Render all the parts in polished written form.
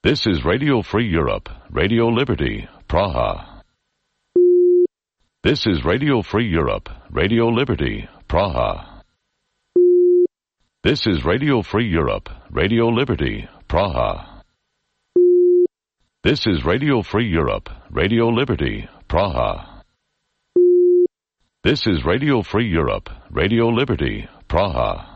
This is Radio Free Europe, Radio Liberty, Praha. This is Radio Free Europe, Radio Liberty, Praha. This is Radio Free Europe, Radio Liberty, Praha. This is Radio Free Europe, Radio Liberty, Praha. This is Radio Free Europe, Radio Liberty, Praha.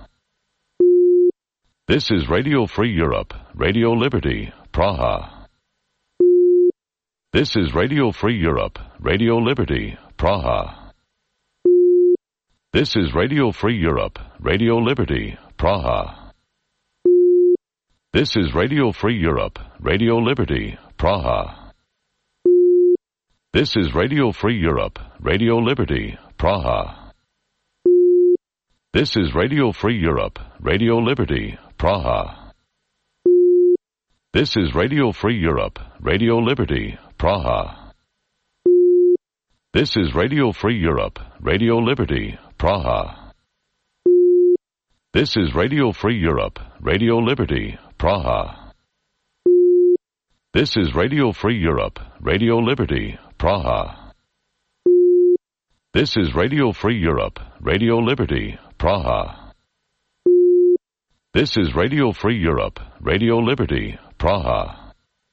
This is Radio Free Europe, Radio Liberty, Praha. This is Radio Free Europe, Radio Liberty, Praha. This is Radio Free Europe, Radio Liberty, Praha. This is Radio Free Europe, Radio Liberty, Praha. This is Radio Free Europe, Radio Liberty, Praha. This is Radio Free Europe, Radio Liberty, Praha. This is Radio Free Europe, Radio Liberty, Praha. This is Radio Free Europe, Radio Liberty, Praha. This is Radio Free Europe, Radio Liberty, Praha. This is Radio Free Europe, Radio Liberty, Praha. This is Radio Free Europe, Radio Liberty, Praha. This is Radio Free Europe, Radio Liberty, Praha.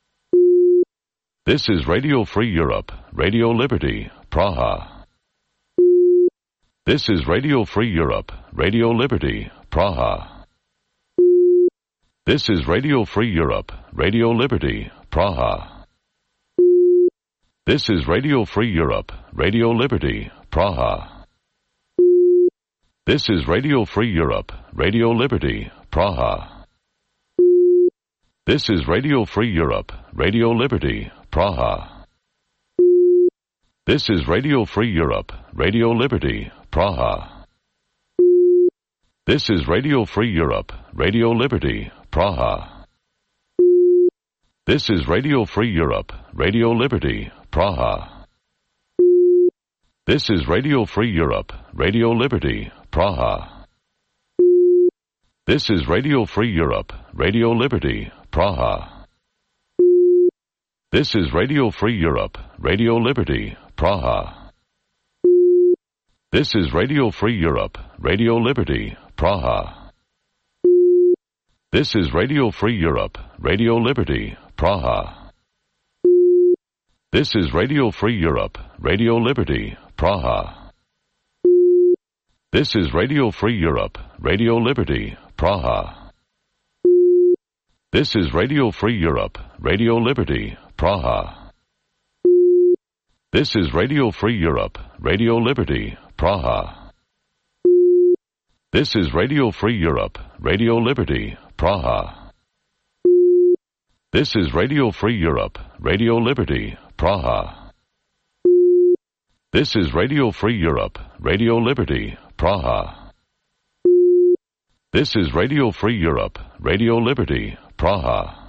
This is Radio Free Europe, Radio Liberty, Praha. This is Radio Free Europe, Radio Liberty, Praha. This is Radio Free Europe, Radio Liberty, Praha. This is Radio Free Europe, Radio Liberty, Praha. This is Radio Free Europe, Radio Liberty, Praha. This is Radio Free Europe, Radio Liberty, Praha. This is Radio Free Europe, Radio Liberty, Praha. This is Radio Free Europe, Radio Liberty, Praha. This is Radio Free Europe, Radio Liberty, Praha. This is Radio Free Europe, Radio Liberty, Praha. This is Radio Free Europe, Radio Liberty, Praha. This is Radio Free Europe, Radio Liberty, Praha. This is Radio Free Europe, Radio Liberty, Praha. This is Radio Free Europe, Radio Liberty, Praha. This is Radio Free Europe, Radio Liberty, Praha. This is Radio Free Europe, Radio Liberty, Praha. This is Radio Free Europe, Radio Liberty, Praha. This is Radio Free Europe, Radio Liberty, Praha. This is Radio Free Europe, Radio Liberty, Praha. This is Radio Free Europe, Radio Liberty, Praha. This is Radio Free Europe, Radio Liberty, Praha. This is Radio Free Europe, Radio Liberty, Praha.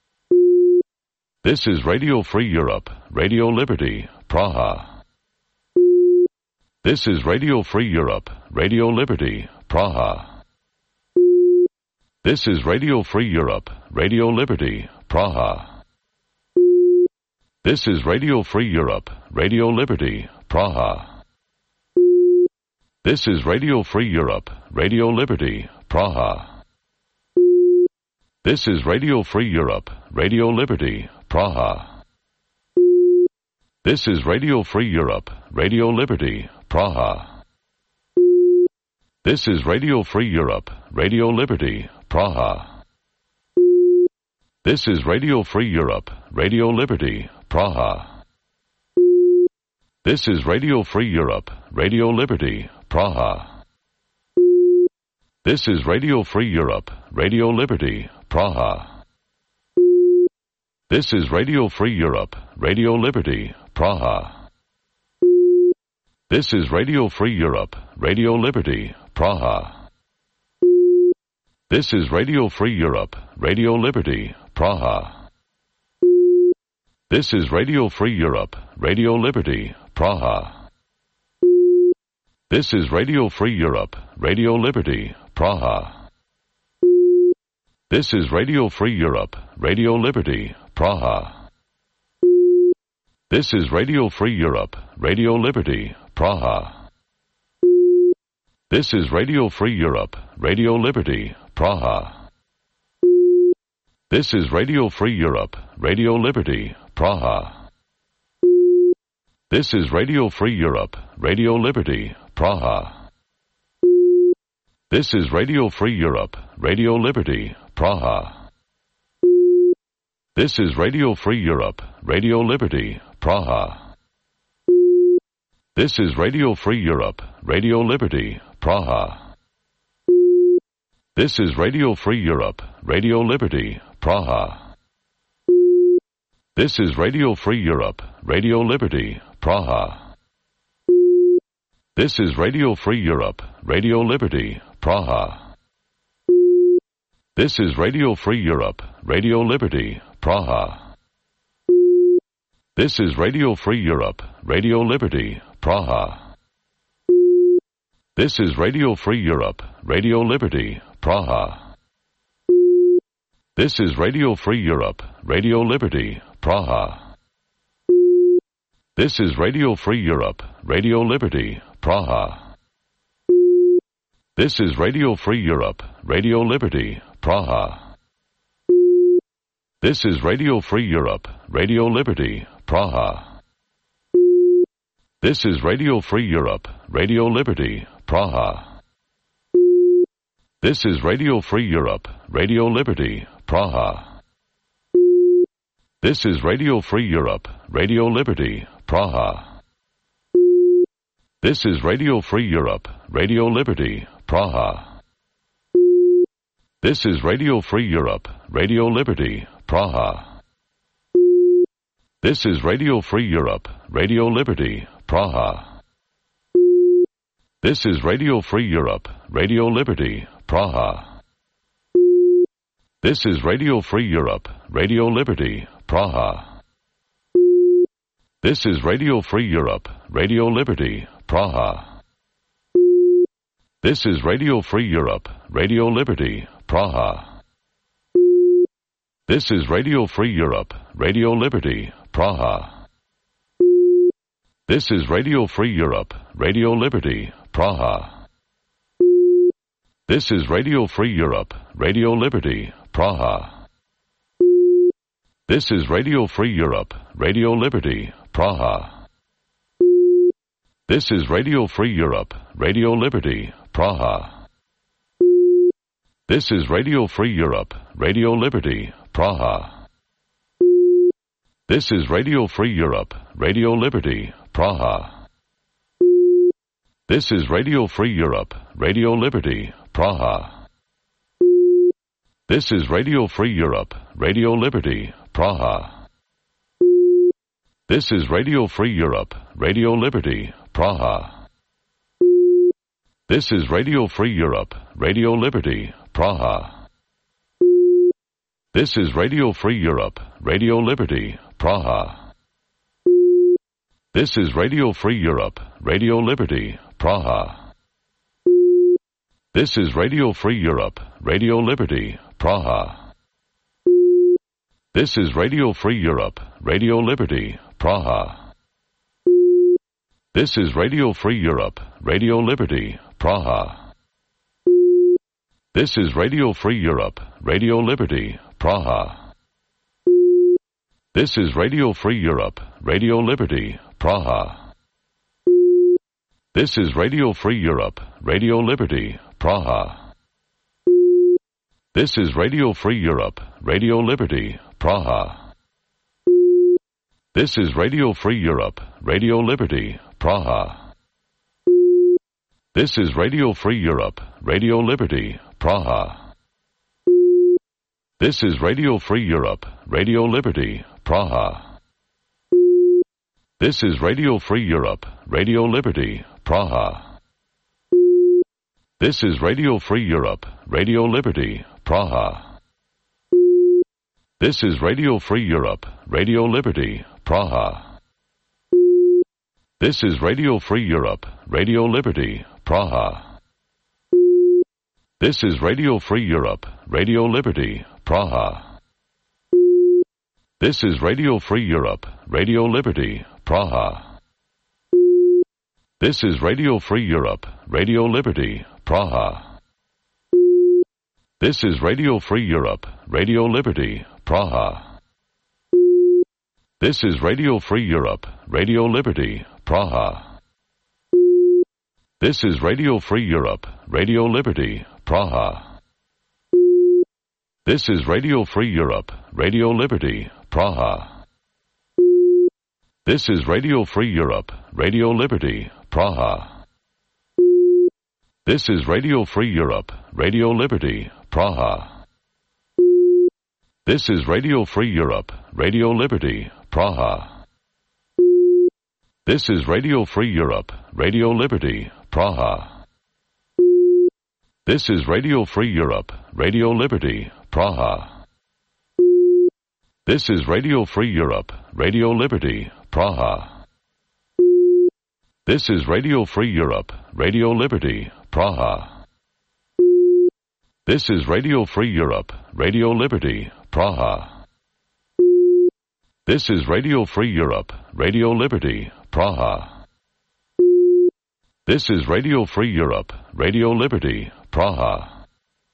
This is Radio Free Europe, Radio Liberty, Praha. This is Radio Free Europe, Radio Liberty, Praha. This is Radio Free Europe, Radio Liberty, Praha. This is Radio Free Europe, Radio Liberty, Praha. This is Radio Free Europe, Radio Liberty, Praha. This is Radio Free Europe, Radio Liberty, Praha. This is Radio Free Europe, Radio Liberty, Praha. This is Radio Free Europe, Radio Liberty, Praha. This is Radio Free Europe, Radio Liberty, Praha. This is Radio Free Europe, Radio Liberty, Praha. This is Radio Free Europe, Radio Liberty, Praha. This is Radio Free Europe, Radio Liberty, Praha. This is Radio Free Europe, Radio Liberty, Praha. This is Radio Free Europe, Radio Liberty, Praha. This is Radio Free Europe, Radio Liberty, Praha. This is Radio Free Europe, Radio Liberty, Praha. This is Radio Free Europe, Radio Liberty, Praha. This is Radio Free Europe, Radio Liberty, Praha. This is Radio Free Europe, Radio Liberty, Praha. This is Radio Free Europe, Radio Liberty, Praha. This is Radio Free Europe, Radio Liberty, Praha. This is Radio Free Europe, Radio Liberty, Praha. This is Radio Free Europe, Radio Liberty, Praha. This is Radio Free Europe, Radio Liberty, Praha. This is Radio Free Europe, Radio Liberty, Praha. This is Radio Free Europe, Radio Liberty, Praha. This is Radio Free Europe, Radio Liberty, Praha. This is Radio Free Europe, Radio Liberty, Praha. This is Radio Free Europe, Radio Liberty, Praha. This is Radio Free Europe, Radio Liberty, Praha. This is Radio Free Europe, Radio Liberty, Praha. This is Radio Free Europe, Radio Liberty, Praha. This is Radio Free Europe, Radio Liberty, Praha. This is Radio Free Europe, Radio Liberty, Praha. This is Radio Free Europe, Radio Liberty, Praha. This is Radio Free Europe, Radio Liberty, Praha. This is Radio Free Europe, Radio Liberty, Praha. This is Radio Free Europe, Radio Liberty, Praha. This is Radio Free Europe, Radio Liberty, Praha. This is Radio Free Europe, Radio Liberty, Praha. This is Radio Free Europe, Radio Liberty, Praha. This is Radio Free Europe, Radio Liberty, Praha. This is Radio Free Europe, Radio Liberty, Praha. This is Radio Free Europe, Radio Liberty, Praha. This is Radio Free Europe, Radio Liberty, Praha. This is Radio Free Europe, Radio Liberty, Praha. This is Radio Free Europe, Radio Liberty, Praha. This is Radio Free Europe, Radio Liberty, Praha. This is Radio Free Europe, Radio Liberty, Praha. This is Radio Free Europe, Radio Liberty, Praha. This is Radio Free Europe, Radio Liberty, Praha. This is Radio Free Europe, Radio Liberty, Praha. This is Radio Free Europe, Radio Liberty, Praha. This is Radio Free Europe, Radio Liberty, Praha. This is Radio Free Europe, Radio Liberty, Praha. This is Radio Free Europe, Radio Liberty, Praha. This is Radio Free Europe, Radio Liberty, Praha. This is Radio Free Europe, Radio Liberty, Praha. This is Radio Free Europe, Radio Liberty, Praha. This is Radio Free Europe, Radio Liberty, Praha. This is Radio Free Europe, Radio Liberty, Praha. This is Radio Free Europe, Radio Liberty, Praha. This is Radio Free Europe, Radio Liberty, Praha. This is Radio Free Europe, Radio Liberty, Praha. This is Radio Free Europe, Radio Liberty, Praha. This is Radio Free Europe, Radio Liberty, Praha. This is Radio Free Europe, Radio Liberty, Praha. This is Radio Free Europe, Radio Liberty, Praha. This is Radio Free Europe, Radio Liberty, Praha. This is Radio Free Europe, Radio Liberty, Praha. This is Radio Free Europe, Radio Liberty, Praha. This is Radio Free Europe, Radio Liberty, Praha. This is Radio Free Europe, Radio Liberty, Praha. This is Radio Free Europe, Radio Liberty, Praha. This is Radio Free Europe, Radio Liberty, Praha. This is Radio Free Europe, Radio Liberty, Praha. This is Radio Free Europe, Radio Liberty, Praha. This is Radio Free Europe, Radio Liberty, Praha. This is Radio Free Europe, Radio Liberty, Praha. This is Radio Free Europe, Radio Liberty, Praha. This is Radio Free Europe, Radio Liberty, Praha. This is Radio Free Europe, Radio Liberty, Praha. This is Radio Free Europe, Radio Liberty, Praha. This is Radio Free Europe, Radio Liberty, Praha. This is Radio Free Europe, Radio Liberty, Praha. This is Radio Free Europe, Radio Liberty, Praha. This is Radio Free Europe, Radio Liberty, Praha. This is Radio Free Europe, Radio Liberty, Praha.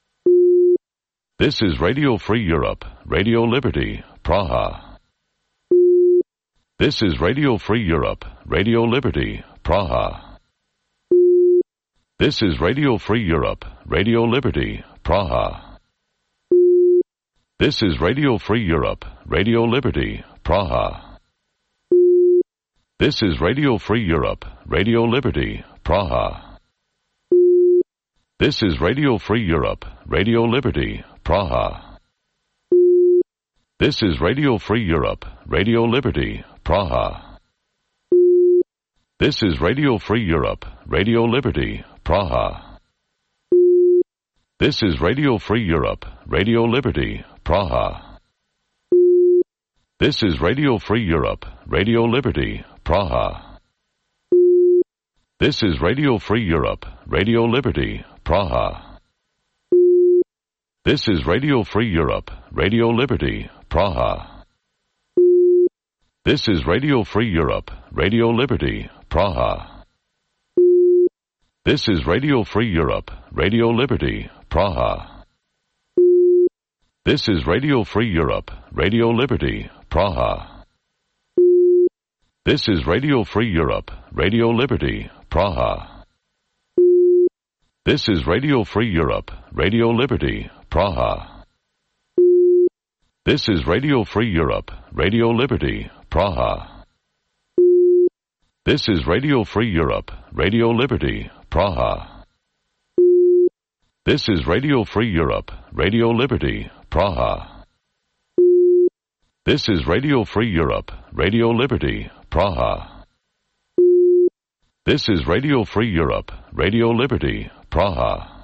This is Radio Free Europe, Radio Liberty, Praha. This is Radio Free Europe, Radio Liberty, Praha. This is Radio Free Europe, Radio Liberty, Praha. This is Radio Free Europe, Radio Liberty, Praha. This is Radio Free Europe, Radio Liberty, Praha. This is Radio Free Europe, Radio Liberty, Praha. This is Radio Free Europe, Radio Liberty, Praha. This is Radio Free Europe, Radio Liberty, Praha. This is Radio Free Europe, Radio Liberty, Praha. This is Radio Free Europe, Radio Liberty, Praha. This is Radio Free Europe, Radio Liberty, Praha. This is Radio Free Europe, Radio Liberty, Praha. This is Radio Free Europe, Radio Liberty, Praha. This is Radio Free Europe, Radio Liberty, Praha. This is Radio Free Europe, Radio Liberty, Praha. This is Radio Free Europe, Radio Liberty, Praha. This is Radio Free Europe, Radio Liberty, Praha. This is Radio Free Europe, Radio Liberty, Praha. This is Radio Free Europe, Radio Liberty, Praha. This is Radio Free Europe, Radio Liberty, Praha. This is Radio Free Europe, Radio Liberty, Praha. This is Radio Free Europe, Radio Liberty, Praha.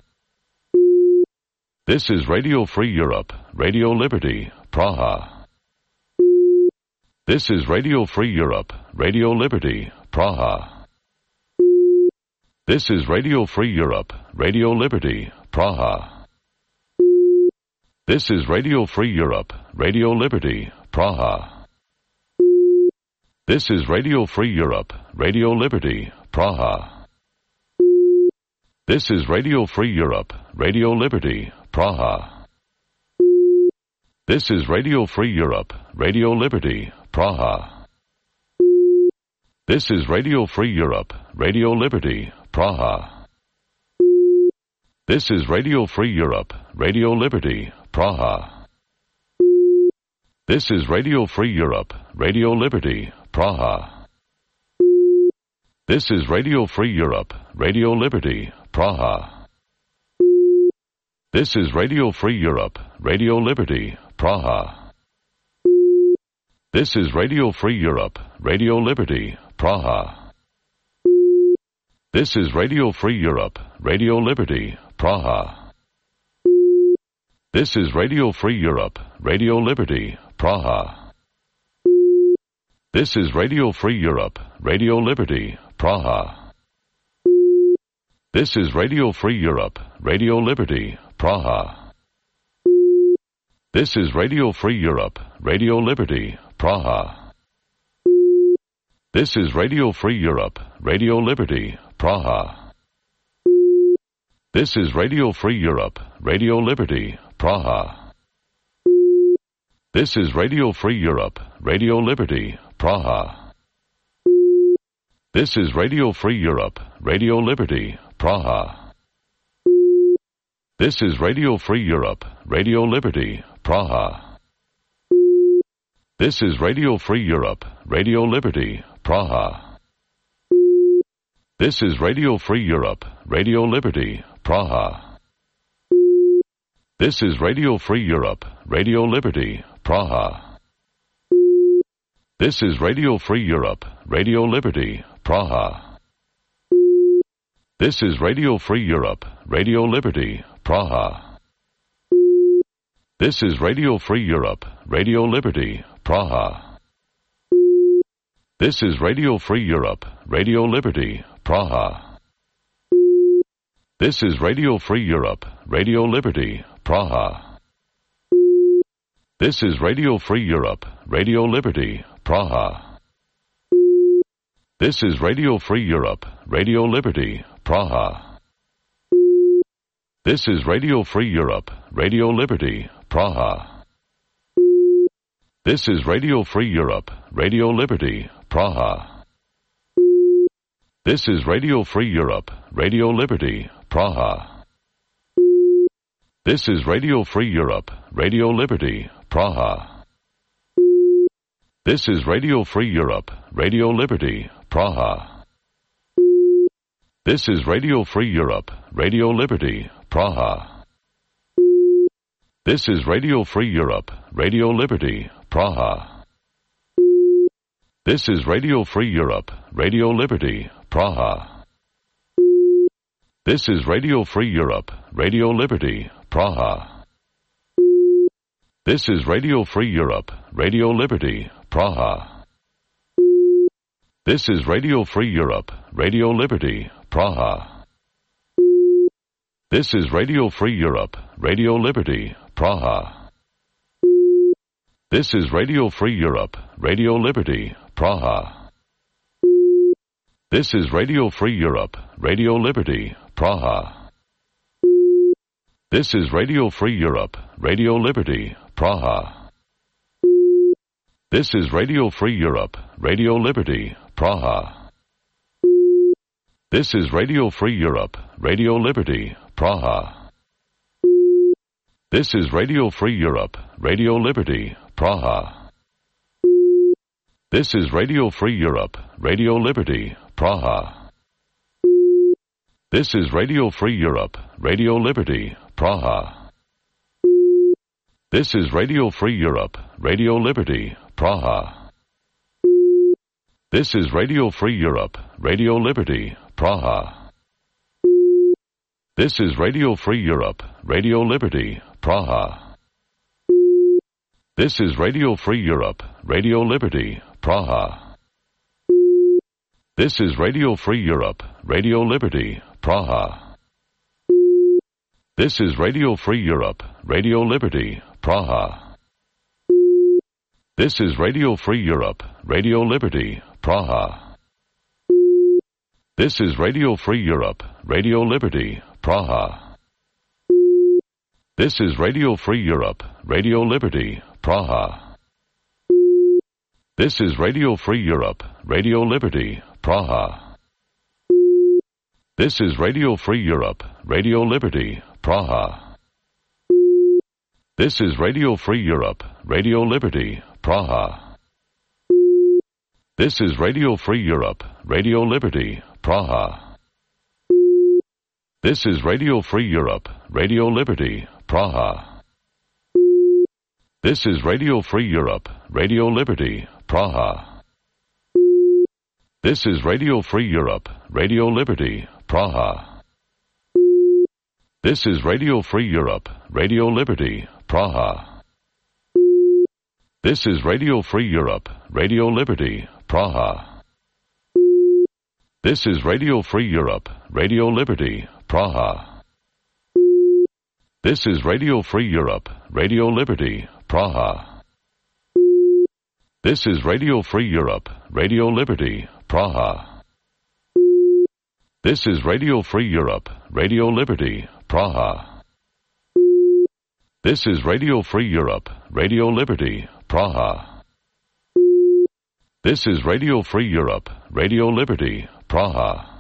This is Radio Free Europe, Radio Liberty, Praha. This is Radio Free Europe, Radio Liberty, Praha. This is Radio Free Europe, Radio Liberty, Praha. This is Radio Free Europe, Radio Liberty, Praha. This is Radio Free Europe, Radio Liberty, Praha. This is Radio Free Europe, Radio Liberty, Praha. This is Radio Free Europe, Radio Liberty, Praha. This is Radio Free Europe, Radio Liberty, Praha. This is Radio Free Europe, Radio Liberty, Praha. This is Radio Free Europe, Radio Liberty, Praha. This is Radio Free Europe, Radio Liberty, Praha. This is Radio Free Europe, Radio Liberty, Praha. This is Radio Free Europe, Radio Liberty, Praha. This is Radio Free Europe, Radio Liberty, Praha. This is Radio Free Europe, Radio Liberty, Praha. This is Radio Free Europe, Radio Liberty, Praha. This is Radio Free Europe, Radio Liberty, Praha. This is Radio Free Europe, Radio Liberty, Praha. This is Radio Free Europe, Radio Liberty, Praha. This is Radio Free Europe, Radio Liberty, Praha. This is Radio Free Europe, Radio Liberty, Praha. This is Radio Free Europe, Radio Liberty, Praha. This is Radio Free Europe, Radio Liberty, Praha. This is Radio Free Europe, Radio Liberty, Praha. This is Radio Free Europe, Radio Liberty, Praha. This is Radio Free Europe, Radio Liberty, Praha. This is Radio Free Europe, Radio Liberty, Praha. This is Radio Free Europe, Radio Liberty, Praha. This is Radio Free Europe, Radio Liberty, Praha. This is Radio Free Europe, Radio Liberty, Praha. This is Radio Free Europe, Radio Liberty, Praha. This is Radio Free Europe, Radio Liberty, Praha. This is Radio Free Europe, Radio Liberty, Praha. This is Radio Free Europe, Radio Liberty, Praha. This is Radio Free Europe, Radio Liberty, Praha. This is Radio Free Europe, Radio Liberty, Praha. This is Radio Free Europe, Radio Liberty, Praha. This is Radio Free Europe, Radio Liberty, Praha. This is Radio Free Europe, Radio Liberty, Praha. This is Radio Free Europe, Radio Liberty, Praha. This is Radio Free Europe, Radio Liberty, Praha. This is Radio Free Europe, Radio Liberty, Praha. This is Radio Free Europe, Radio Liberty, Praha. This is Radio Free Europe, Radio Liberty, Praha. This is Radio Free Europe, Radio Liberty, Praha. This is Radio Free Europe, Radio Liberty, Praha. This is Radio Free Europe, Radio Liberty, Praha. This is Radio Free Europe, Radio Liberty, Praha. This is Radio Free Europe, Radio Liberty, Praha. This is Radio Free Europe, Radio Liberty, Praha. This is Radio Free Europe, Radio Liberty, Praha. This is Radio Free Europe, Radio Liberty, Praha. This is Radio Free Europe, Radio Liberty, Praha. This is Radio Free Europe, Radio Liberty, Praha. This is Radio Free Europe, Radio Liberty, Praha. This is Radio Free Europe, Radio Liberty, Praha. This is Radio Free Europe, Radio Liberty, Praha. This is Radio Free Europe, Radio Liberty, Praha. This is Radio Free Europe, Radio Liberty, Praha. This is Radio Free Europe, Radio Liberty, Praha. This is Radio Free Europe, Radio Liberty, Praha. This is Radio Free Europe, Radio Liberty, Praha. This is Radio Free Europe, Radio Liberty, Praha. This is Radio Free Europe, Radio Liberty, Praha. This is Radio Free Europe, Radio Liberty, Praha. This is Radio Free Europe, Radio Liberty, Praha. This is Radio Free Europe, Radio Liberty, Praha. This is Radio Free Europe, Radio Liberty, Praha. This is Radio Free Europe, Radio Liberty, Praha. This is Radio Free Europe, Radio Liberty, Praha. This is Radio Free Europe, Radio Liberty, Praha. This is Radio Free Europe, Radio Liberty, Praha. This is Radio Free Europe, Radio Liberty, Praha. This is Radio Free Europe, Radio Liberty, Praha. This is Radio Free Europe, Radio Liberty, Praha. This is Radio Free Europe, Radio Liberty, Praha. This is Radio Free Europe, Radio Liberty, Praha.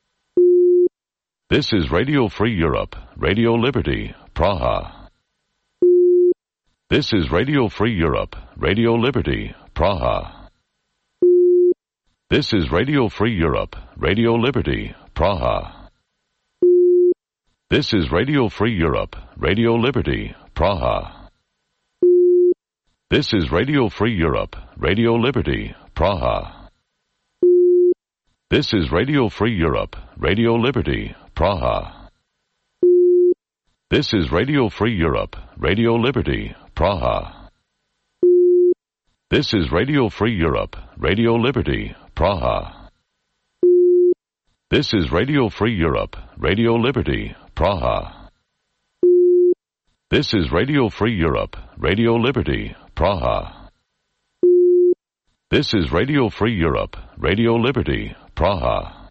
This is Radio Free Europe, Radio Liberty, Praha. This is Radio Free Europe, Radio Liberty, Praha. This is Radio Free Europe, Radio Liberty, Praha. This is Radio Free Europe, Radio Liberty, Praha. This is Radio Free Europe, Radio Liberty, Praha. This is Radio Free Europe, Radio Liberty, Praha. This is Radio Free Europe, Radio Liberty, Praha. This is Radio Free Europe, Radio Liberty, Praha. This is Radio Free Europe, Radio Liberty, Praha. This is Radio Free Europe, Radio Liberty, Praha. This is Radio Free Europe, Radio Liberty, Praha.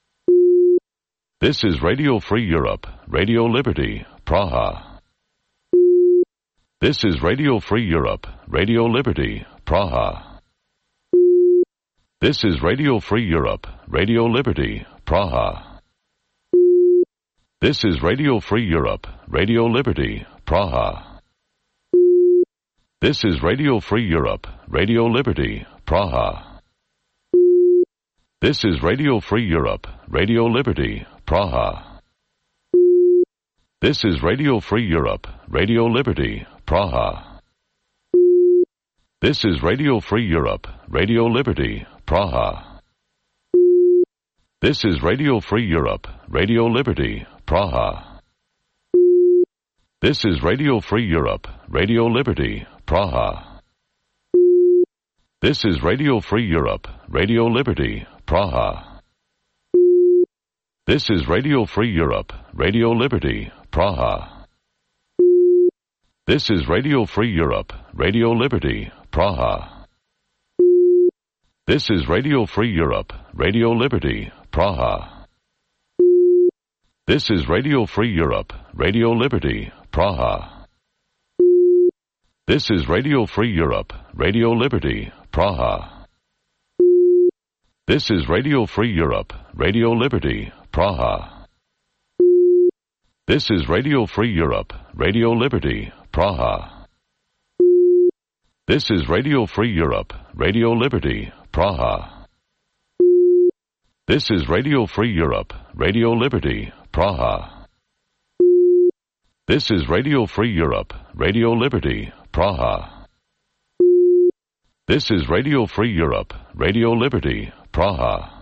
This is Radio Free Europe, Radio Liberty, Praha. This is Radio Free Europe, Radio Liberty, Praha. This is Radio Free Europe, Radio Liberty, Praha. This is Radio Free Europe, Radio Liberty, Praha. This is Radio Free Europe, Radio Liberty, Praha. This is Radio Free Europe, Radio Liberty, Praha. This is Radio Free Europe, Radio Liberty, Praha. This is Radio Free Europe, Radio Liberty, Praha. This is Radio Free Europe, Radio Liberty, Praha. This is Radio Free Europe, Radio Liberty, Praha. This is Radio Free Europe, Radio Liberty, Praha. This is Radio Free Europe, Radio Liberty, Praha. This is Radio Free Europe, Radio Liberty, Praha. This is Radio Free Europe, Radio Liberty, Praha. This is Radio Free Europe, Radio Liberty, Praha. This is Radio Free Europe, Radio Liberty, Praha. This is Radio Free Europe, Radio Liberty, Praha. This is Radio Free Europe, Radio Liberty, Praha. This is Radio Free Europe, Radio Liberty, Praha. This is Radio Free Europe, Radio Liberty, Praha. This is Radio Free Europe, Radio Liberty, Praha. This is Radio Free Europe, Radio Liberty, Praha.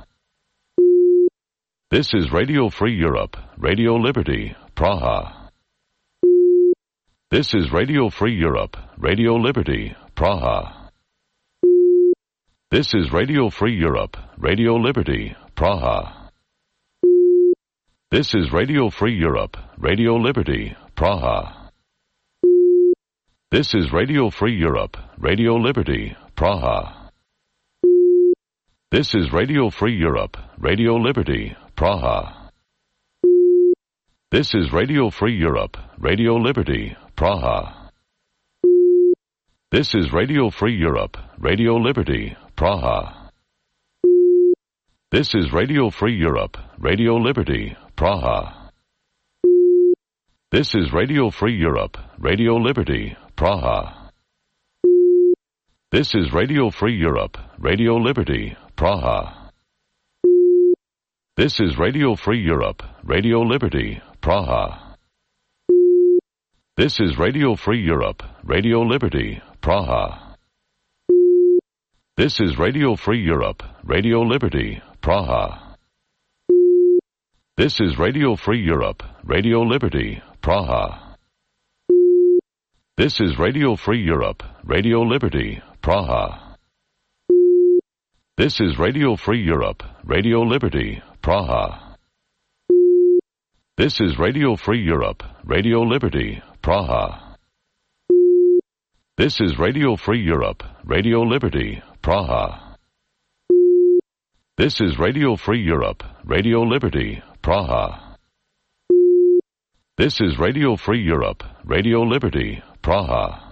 This is Radio Free Europe, Radio Liberty, Praha. This is Radio Free Europe, Radio Liberty, Praha. This is Radio Free Europe, Radio Liberty, Praha. This is Radio Free Europe, Radio Liberty, Praha. This is Radio Free Europe, Radio Liberty, Praha. This is Radio Free Europe, Radio Liberty, Praha. This is Radio Free Europe, Radio Liberty, Praha. This is Radio Free Europe, Radio Liberty, Praha. This is Radio Free Europe, Radio Liberty, Praha. This is Radio Free Europe, Radio Liberty, Praha. This is Radio Free Europe, Radio Liberty, Praha. This is Radio Free Europe, Radio Liberty, Praha. This is Radio Free Europe, Radio Liberty, Praha. This is Radio Free Europe, Radio Liberty, Praha. This is Radio Free Europe, Radio Liberty, Praha. This is Radio Free Europe, Radio Liberty, Praha. This is Radio Free Europe, Radio Liberty, Praha. This is Radio Free Europe, Radio Liberty, Praha. This is Radio Free Europe, Radio Liberty, Praha. This is Radio Free Europe, Radio Liberty, Praha. This is Radio Free Europe, Radio Liberty, Praha.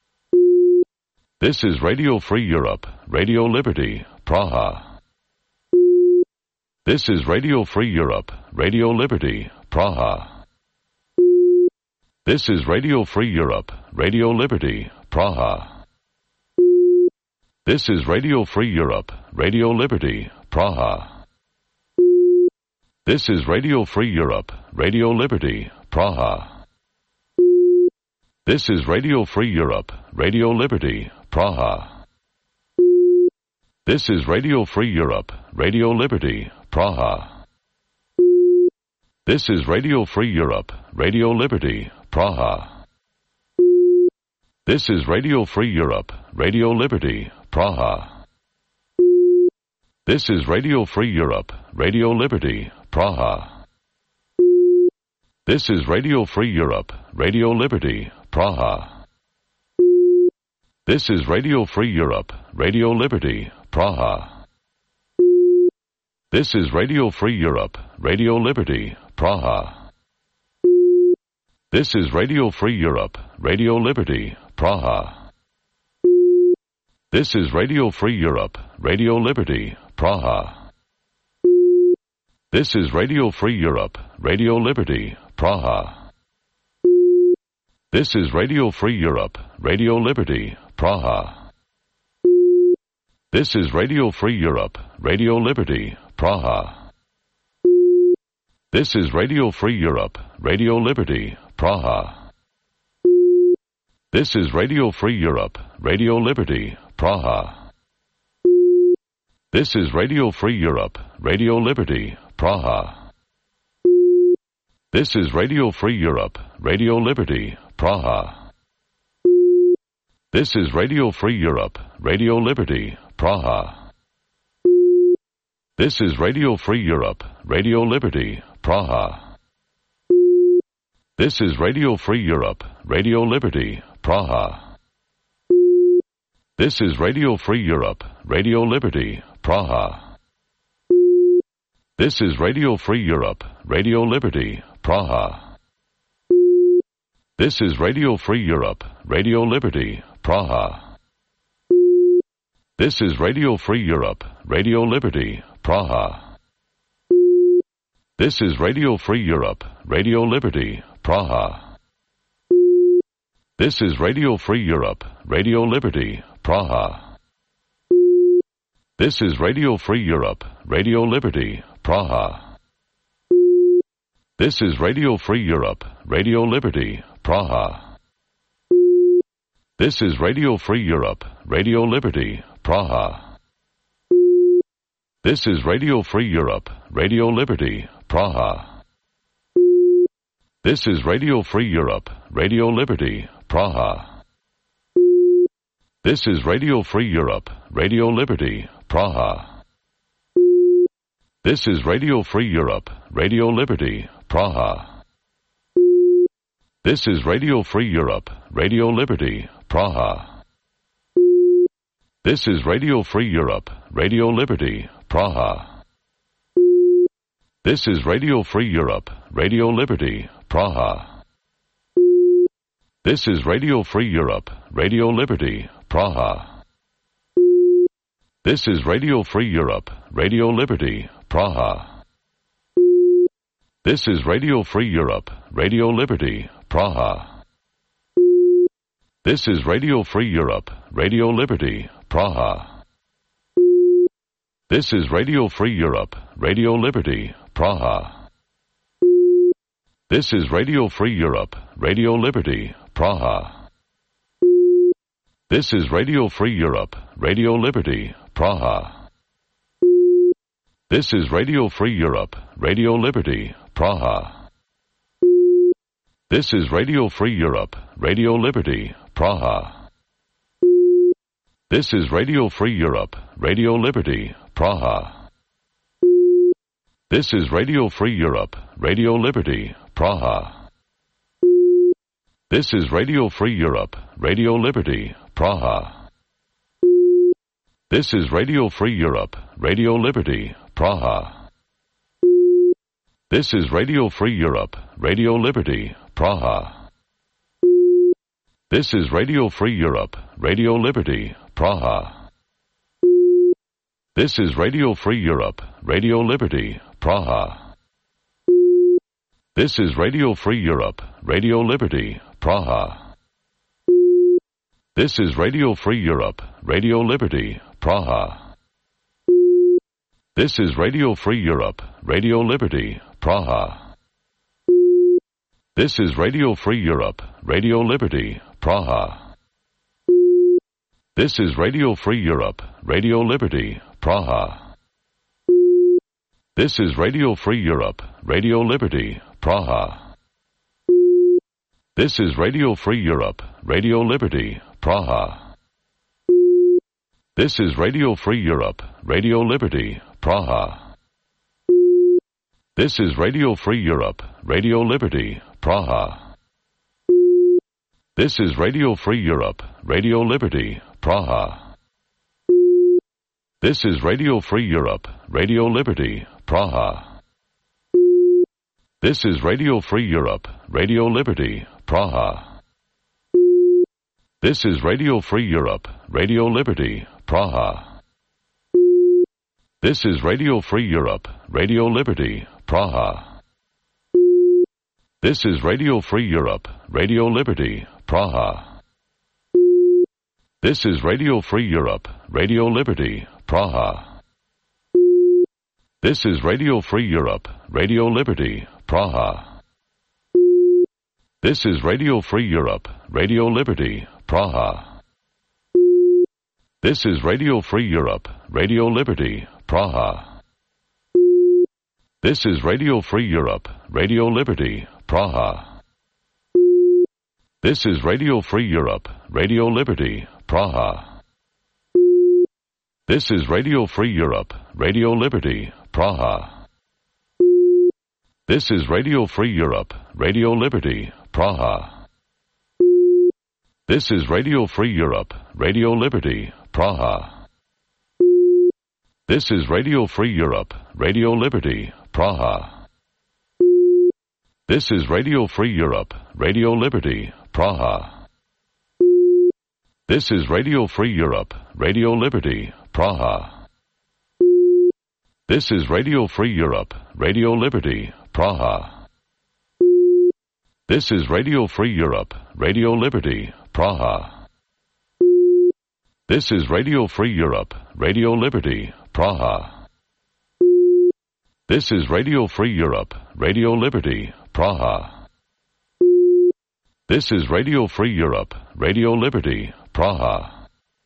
This is Radio Free Europe, Radio Liberty, Praha. This is Radio Free Europe, Radio Liberty, Praha. This is Radio Free Europe, Radio Liberty, Praha. This is Radio Free Europe, Radio Liberty, Praha. This is Radio Free Europe, Radio Liberty, Praha. This is Radio Free Europe, Radio Liberty, Praha. This is Radio Free Europe, Radio Liberty, Praha. This is Radio Free Europe, Radio Liberty, Praha. This is Radio Free Europe, Radio Liberty, Praha. This is Radio Free Europe, Radio Liberty, Praha. This is Radio Free Europe, Radio Liberty, Praha. This is Radio Free Europe, Radio Liberty, Praha. This is Radio Free Europe, Radio Liberty, Praha. This is Radio Free Europe, Radio Liberty, Praha. This is Radio Free Europe, Radio Liberty, Praha. This is Radio Free Europe, Radio Liberty, Praha. This is Radio Free Europe, Radio Liberty, Praha. This is Radio Free Europe, Radio Liberty, Praha. This is Radio Free Europe, Radio Liberty, Praha. This is Radio Free Europe, Radio Liberty, Praha. This is Radio Free Europe, Radio Liberty, Praha. This is Radio Free Europe, Radio Liberty, Praha. This is Radio Free Europe, Radio Liberty, Praha. This is Radio Free Europe, Radio Liberty, Praha. This is Radio Free Europe, Radio Liberty, Praha. This is Radio Free Europe, Radio Liberty, Praha. This is Radio Free Europe, Radio Liberty, Praha. This is Radio Free Europe, Radio Liberty, Praha. This is Radio Free Europe, Radio Liberty, Praha. This is Radio Free Europe, Radio Liberty, Praha. This is Radio Free Europe, Radio Liberty, Praha. This is Radio Free Europe, Radio Liberty, Praha. This is Radio Free Europe, Radio Liberty, Praha. This is Radio Free Europe, Radio Liberty, Praha. This is Radio Free Europe, Radio Liberty, Praha. This is Radio Free Europe, Radio Liberty, Praha. This is Radio Free Europe, Radio Liberty, Praha. This is Radio Free Europe, Radio Liberty, Praha. This is Radio Free Europe, Radio Liberty, Praha. This is Radio Free Europe, Radio Liberty, Praha. This is Radio Free Europe, Radio Liberty, Praha. This is Radio Free Europe, Radio Liberty, Praha. This is Radio Free Europe, Radio Liberty, Praha. This is Radio Free Europe, Radio Liberty, Praha. This is Radio Free Europe, Radio Liberty, Praha. This is Radio Free Europe, Radio Liberty, Praha. This is Radio Free Europe, Radio Liberty, Praha. This is Radio Free Europe, Radio Liberty, Praha. This is Radio Free Europe, Radio Liberty, Praha. This is Radio Free Europe, Radio Liberty, Praha. This is Radio Free Europe, Radio Liberty, Praha. This is Radio Free Europe, Radio Liberty, Praha. This is Radio Free Europe, Radio Liberty, Praha. This is Radio Free Europe, Radio Liberty, Praha. This is Radio Free Europe, Radio Liberty, Praha. This is Radio Free Europe, Radio Liberty, Praha. This is Radio Free Europe, Radio Liberty, Praha. This is Radio Free Europe, Radio Liberty, Praha. This is Radio Free Europe, Radio Liberty, Praha. This is Radio Free Europe, Radio Liberty, Praha. This is Radio Free Europe, Radio Liberty, Praha. This is Radio Free Europe, Radio Liberty, Praha. This is Radio Free Europe, Radio Liberty, Praha. This is Radio Free Europe, Radio Liberty, Praha. This is Radio Free Europe, Radio Liberty, Praha. This is Radio Free Europe, Radio Liberty, Praha. This is Radio Free Europe, Radio Liberty, Praha. This is Radio Free Europe, Radio Liberty, Praha. This is Radio Free Europe, Radio Liberty, Praha. This is Radio Free Europe, Radio Liberty, Praha. This is Radio Free Europe, Radio Liberty, Praha. This is Radio Free Europe, Radio Liberty, Praha. This is Radio Free Europe, Radio Liberty, Praha. This is Radio Free Europe, Radio Liberty, Praha. This is Radio Free Europe, Radio Liberty, Praha. This is Radio Free Europe, Radio Liberty, Praha. This is Radio Free Europe, Radio Liberty, Praha. This is Radio Free Europe, Radio Liberty, Praha. This is Radio Free Europe, Radio Liberty, Praha. This is Radio Free Europe, Radio Liberty, Praha. This is Radio Free Europe, Radio Liberty, Praha. This is Radio Free Europe, Radio Liberty, Praha. This is Radio Free Europe, Radio Liberty, Praha. This is Radio Free Europe, Radio Liberty, Praha. This is Radio Free Europe, Radio Liberty, Praha. This is Radio Free Europe, Radio Liberty, Praha. This is Radio Free Europe, Radio Liberty, Praha. This is Radio Free Europe, Radio Liberty, Praha. This is Radio Free Europe, Radio Liberty, Praha.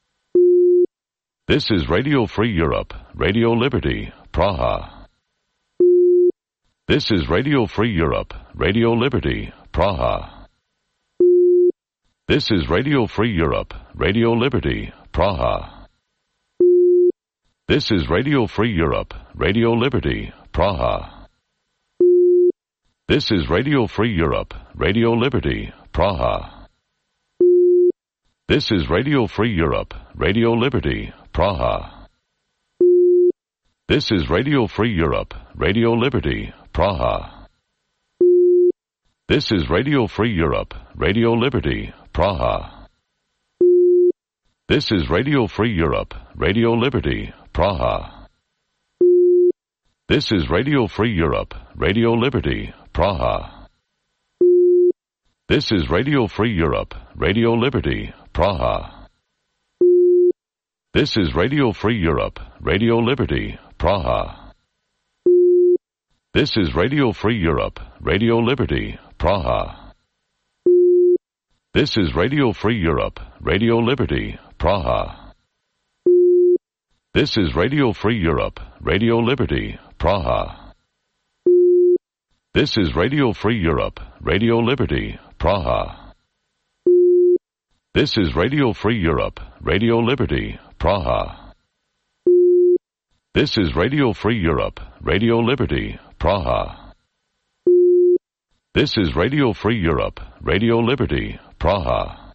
This is Radio Free Europe, Radio Liberty, Praha. This is Radio Free Europe, Radio Liberty, Praha. This is Radio Free Europe, Radio Liberty, Praha. This is Radio Free Europe, Radio Liberty, Praha. This is Radio Free Europe, Radio Liberty, Praha. This is Radio Free Europe, Radio Liberty, Praha. This is Radio Free Europe, Radio Liberty, Praha. This is Radio Free Europe, Radio Liberty, Praha. This is Radio Free Europe, Radio Liberty, Praha. This is Radio Free Europe, Radio Liberty, Praha. This is Radio Free Europe, Radio Liberty, Praha. This is Radio Free Europe, Radio Liberty, Praha. This is Radio Free Europe, Radio Liberty, Praha. This is Radio Free Europe, Radio Liberty, Praha. This is Radio Free Europe, Radio Liberty, Praha. This is Radio Free Europe, Radio Liberty, Praha. This is Radio Free Europe, Radio Liberty, Praha. This is Radio Free Europe, Radio Liberty, Praha. This is Radio Free Europe, Radio Liberty, Praha.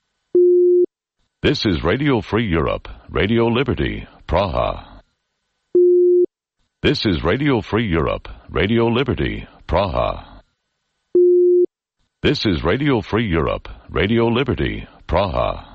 This is Radio Free Europe, Radio Liberty, Praha. This is Radio Free Europe, Radio Liberty, Praha. This is Radio Free Europe, Radio Liberty, Praha.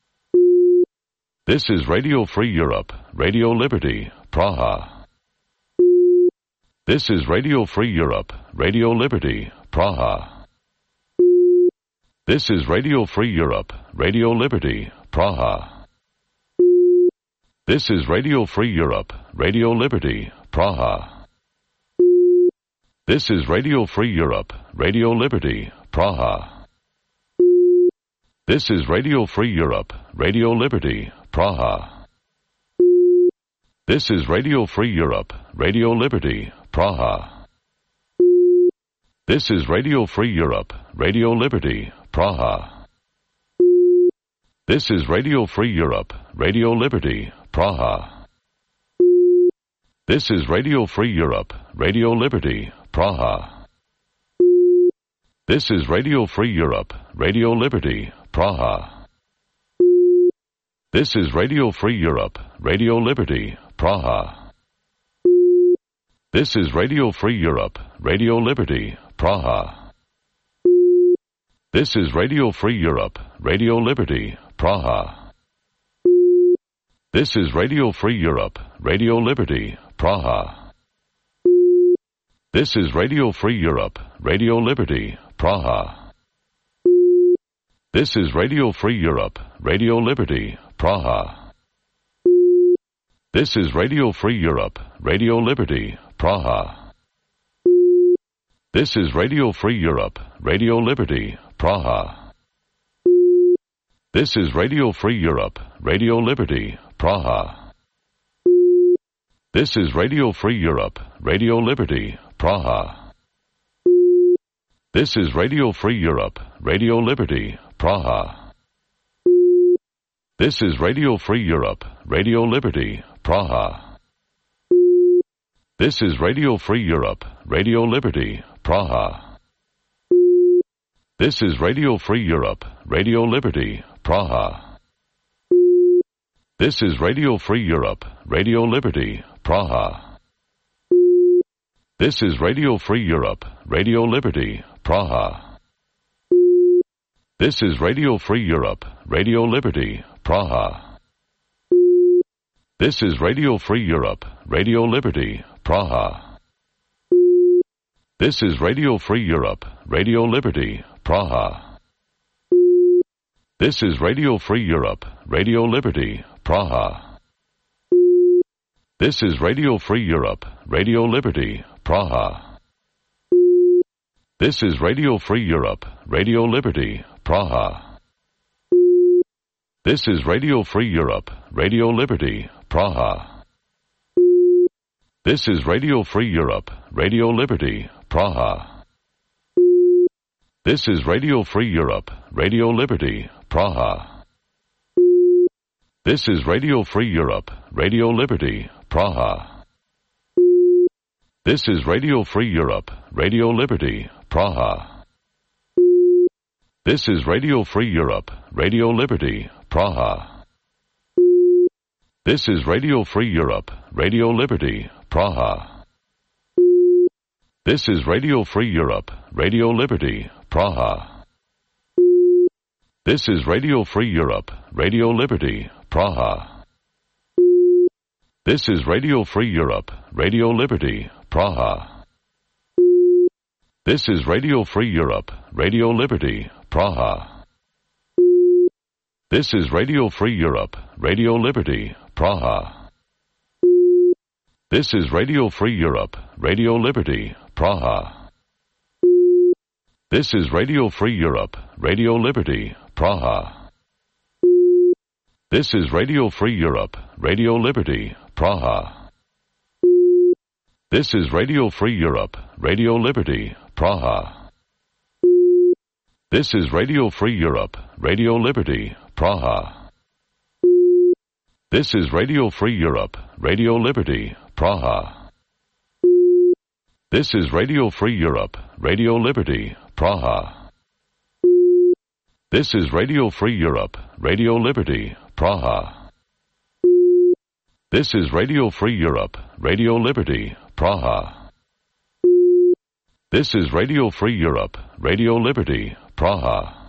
This is Radio Free Europe, Radio Liberty, Praha. This is Radio Free Europe, Radio Liberty, Praha. This is Radio Free Europe, Radio Liberty, Praha. This is Radio Free Europe, Radio Liberty, Praha. This is Radio Free Europe, Radio Liberty, Praha. This is Radio Free Europe, Radio Liberty, Praha. This is Radio Free Europe, Radio Liberty, Praha. This is Radio Free Europe, Radio Liberty, Praha. This is Radio Free Europe, Radio Liberty, Praha. This is Radio Free Europe, Radio Liberty, Praha. This is Radio Free Europe, Radio Liberty, Praha. This is Radio Free Europe, Radio Liberty, Praha. This is Radio Free Europe, Radio Liberty, Praha. This is Radio Free Europe, Radio Liberty, Praha. This is Radio Free Europe, Radio Liberty, Praha. This is Radio Free Europe, Radio Liberty, Praha. This is Radio Free Europe, Radio Liberty, Praha. This is Radio Free Europe, Radio Liberty, Praha. This is Radio Free Europe, Radio Liberty, Praha. This is Radio Free Europe, Radio Liberty, Praha. This is Radio Free Europe, Radio Liberty, Praha. This is Radio Free Europe, Radio Liberty, Praha. This is Radio Free Europe, Radio Liberty, Praha. This is Radio Free Europe, Radio Liberty, Praha. This is Radio Free Europe, Radio Liberty, Praha. This is Radio Free Europe, Radio Liberty, Praha. This is Radio Free Europe, Radio Liberty, Praha. This is Radio Free Europe, Radio Liberty, Praha. This is Radio Free Europe, Radio Liberty, Praha. This is Radio Free Europe, Radio Liberty, Praha. This is Radio Free Europe, Radio Liberty, Praha. This is Radio Free Europe, Radio Liberty, Praha. This is Radio Free Europe, Radio Liberty, Praha. This is Radio Free Europe, Radio Liberty, Praha. This is Radio Free Europe, Radio Liberty, Praha. This is Radio Free Europe, Radio Liberty, Praha. This is Radio Free Europe, Radio Liberty, Praha. This is Radio Free Europe, Radio Liberty, Praha. This is Radio Free Europe, Radio Liberty, Praha. This is Radio Free Europe, Radio Liberty, Praha. This is Radio Free Europe, Radio Liberty, Praha. This is Radio Free Europe, Radio Liberty, Praha. This is Radio Free Europe, Radio Liberty, Praha. This is Radio Free Europe, Radio Liberty, Praha. This is Radio Free Europe, Radio Liberty, Praha. This is Radio Free Europe, Radio Liberty, Praha. This is Radio Free Europe, Radio Liberty, Praha. This is Radio Free Europe, Radio Liberty, Praha. This is Radio Free Europe, Radio Liberty, Praha. This is Radio Free Europe, Radio Liberty, Praha. This is Radio Free Europe, Radio Liberty, Praha. This is Radio Free Europe, Radio Liberty, Praha. This is Radio Free Europe, Radio Liberty, Praha. This is Radio Free Europe, Radio Liberty, Praha. This is Radio Free Europe, Radio Liberty, Praha.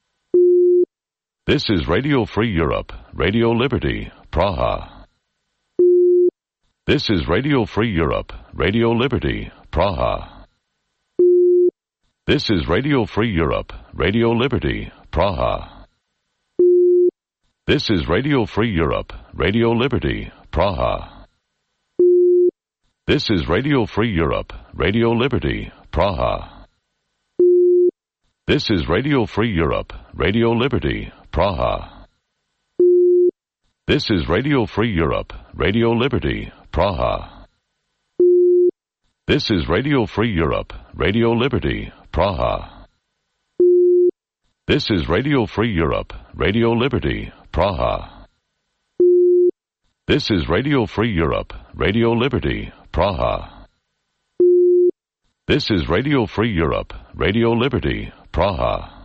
This is Radio Free Europe, Radio Liberty, Praha. This is Radio Free Europe, Radio Liberty, Praha. This is Radio Free Europe, Radio Liberty, Praha. This is Radio Free Europe, Radio Liberty, Praha. This is Radio Free Europe, Radio Liberty, Praha. This is Radio Free Europe, Radio Liberty, Praha. This is Radio Free Europe, Radio Liberty, Praha. This is Radio Free Europe, Radio Liberty, Praha. This is Radio Free Europe, Radio Liberty, Praha. This is Radio Free Europe, Radio Liberty, Praha. This is Radio Free Europe, Radio Liberty, Praha.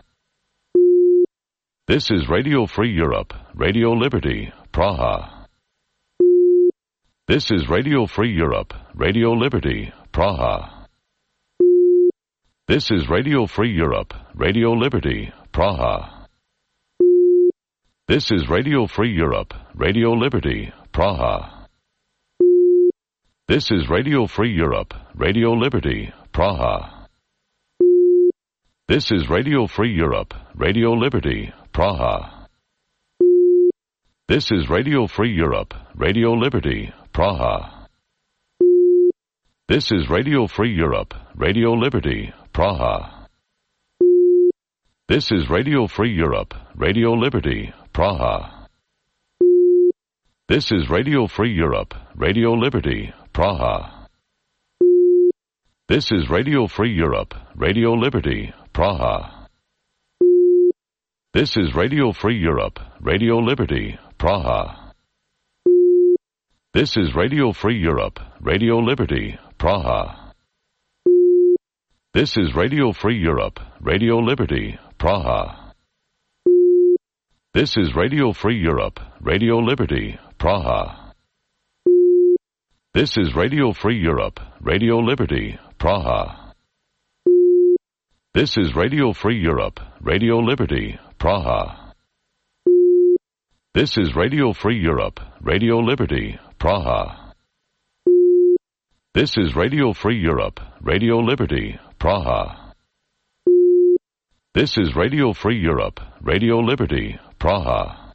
This is Radio Free Europe, Radio Liberty, Praha. This is Radio Free Europe, Radio Liberty, Praha. This is Radio Free Europe, Radio Liberty, Praha. This is Radio Free Europe, Radio Liberty, Praha. This is Radio Free Europe, Radio Liberty, Praha. This is Radio Free Europe, Radio Liberty, Praha. This is Radio Free Europe, Radio Liberty, Praha. This is Radio Free Europe, Radio Liberty, Praha. This is Radio Free Europe, Radio Liberty, Praha. This is Radio Free Europe, Radio Liberty, Praha. This is Radio Free Europe, Radio Liberty, Praha. This is Radio Free Europe, Radio Liberty, Praha. This is Radio Free Europe, Radio Liberty, Praha. This is Radio Free Europe, Radio Liberty, Praha. This is Radio Free Europe, Radio Liberty, Praha. This is Radio Free Europe, Radio Liberty, Praha. This is Radio Free Europe, Radio Liberty, Praha. This is Radio Free Europe, Radio Liberty, Praha. This is Radio Free Europe, Radio Liberty, Praha. This is Radio Free Europe, Radio Liberty, Praha.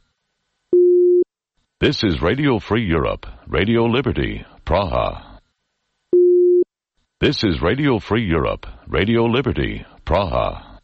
This is Radio Free Europe, Radio Liberty, Praha. This is Radio Free Europe, Radio Liberty, Praha.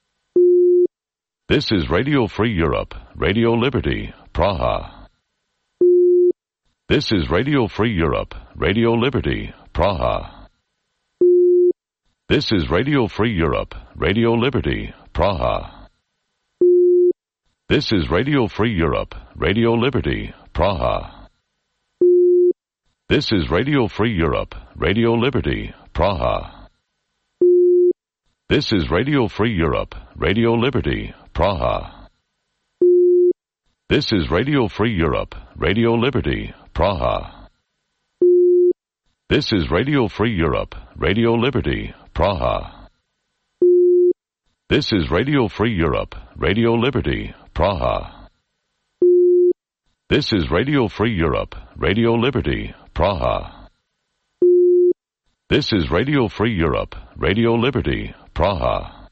This is Radio Free Europe, Radio Liberty, Praha. This is Radio Free Europe, Radio Liberty, Praha. This is Radio Free Europe, Radio Liberty, Praha. This is Radio Free Europe, Radio Liberty, Praha. This is Radio Free Europe, Radio Liberty, Praha. This is Radio Free Europe, Radio Liberty, Praha. This is Radio Free Europe, Radio Liberty, Praha. This is Radio Free Europe, Radio Liberty, Praha. This is Radio Free Europe, Radio Liberty, Praha. This is Radio Free Europe, Radio Liberty, Praha. This is Radio Free Europe, Radio Liberty, Praha.